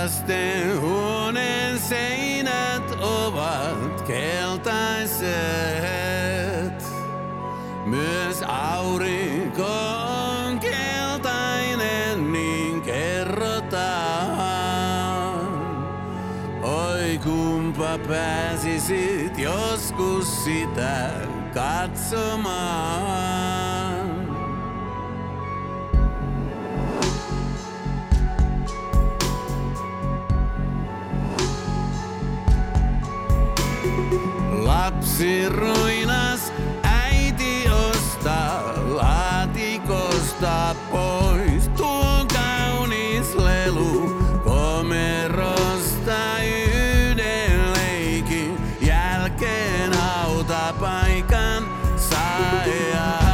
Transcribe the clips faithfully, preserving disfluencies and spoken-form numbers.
Lasten huoneen seinät ovat keltaiset. Myös aurinko on keltainen, niin kerrotaan. Oi kumpa pääsisit joskus sitä katsomaan. Lapsi ruinas, äiti ostaa laatikosta pois tuon kaunis lelu komerosta yhden leikin jälkeen hautapaikan sait.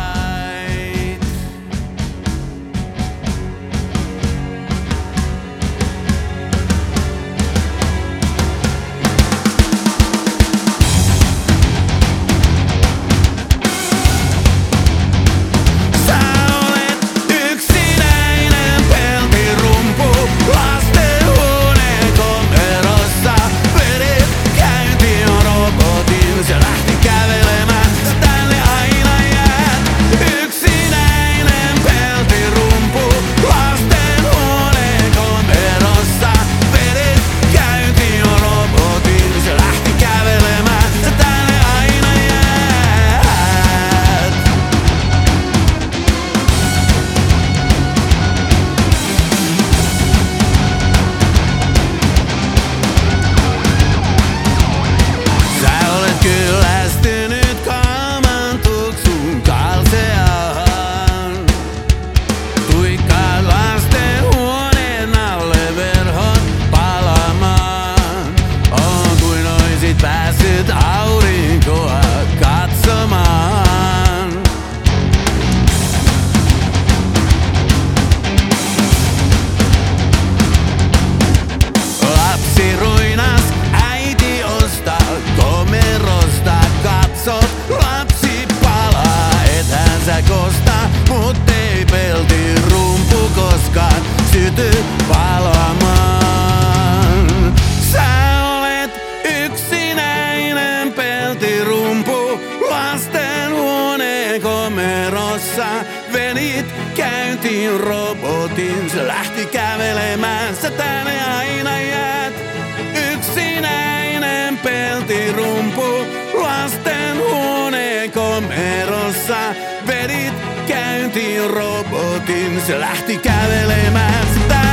Pääsit aurinkoa katsomaan. Lapsi ruinas, äiti ostaa komerosta. Katsot, lapsi palaa, ethän sä kosta, mut ei pelti rumpu koskaan syty palamaan. Lasten komerossa venit käyntiin robotin, se lähti kävelemään, sä tänne aina jäät. Yksinäinen peltirumpu lasten huoneen komerossa venit käyntiin robotin, se lähti kävelemään, sä tänne